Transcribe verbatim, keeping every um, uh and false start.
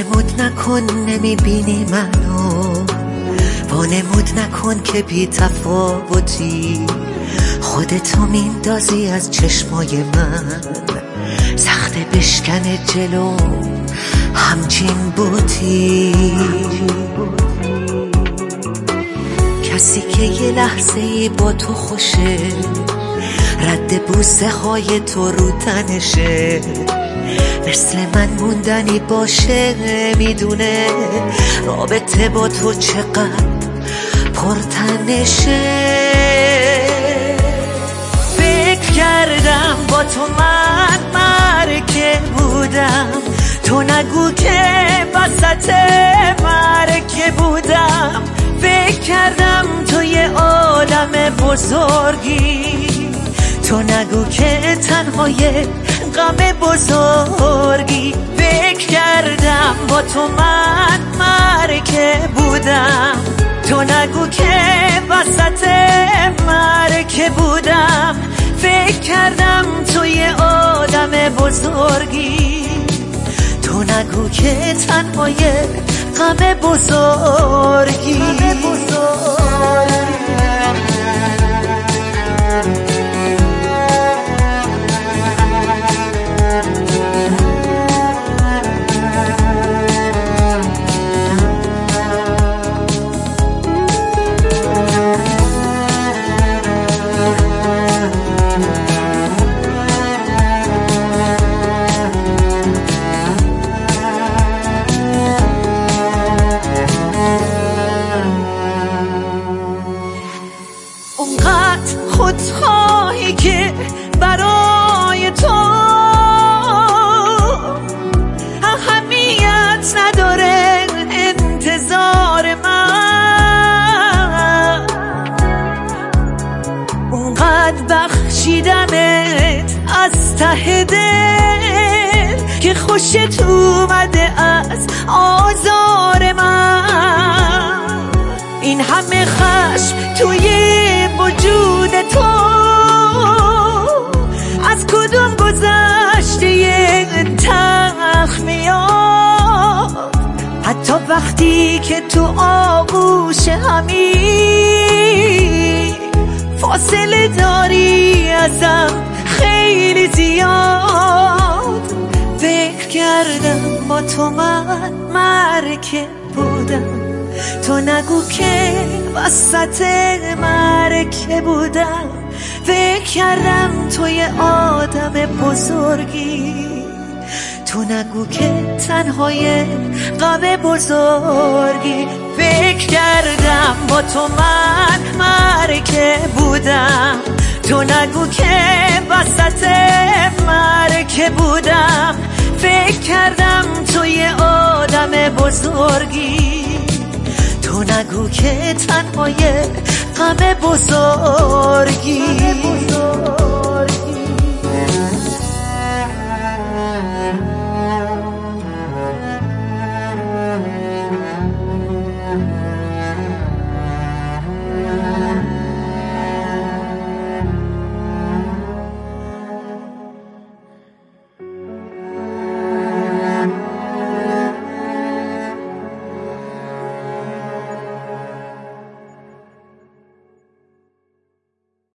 وانمود نکن نمیبینی منو، وانمود نکن که بی تفاوتی، خودتو میندازی از چشمای من، سخته بشکنه جلو همچین بوتی. کسی که یه لحظه ای با تو خوشه، رد بوسه های تو رو تنشه، مثل من موندنی باشه، میدونه رابطه با تو چقدر پرتنشه. فکر کردم با تو من مرکه بودم، تو نگو که وسط مرکه بودم. فکر کردم تو یه آدم بزرگی، تو نگو که تنهای غم بزرگی. فکر کردم با تو من مرکه بودم، تو نگو که وسط مرکه بودم. فکر کردم تو یه آدم بزرگی، تو نگو که تنهای غم بزرگی. خودخواهی که برای تو اهمیت نداره، انتظار من اونقدر بخشیدمت از ته دل که خوشت اومده از آزار من. این همه خشم توی وجود تو از کدوم گذشته تلخ میاد؟ حتی وقتی که تو آغوش همی فاصله داری ازم خیلی زیاد. فکر کردم با تو من مرکه بودم، تو نگو که وسط مرکه بودم. فکر کردم تو یه آدم بزرگی، تو نگو که تنهای غم بزرگی. فکر کردم با تو من مرکه بودم، تو نگو که وسط مرکه بودم. فکر کردم تو یه آدم بزرگی، تو نگو که تنهای غم بزرگی.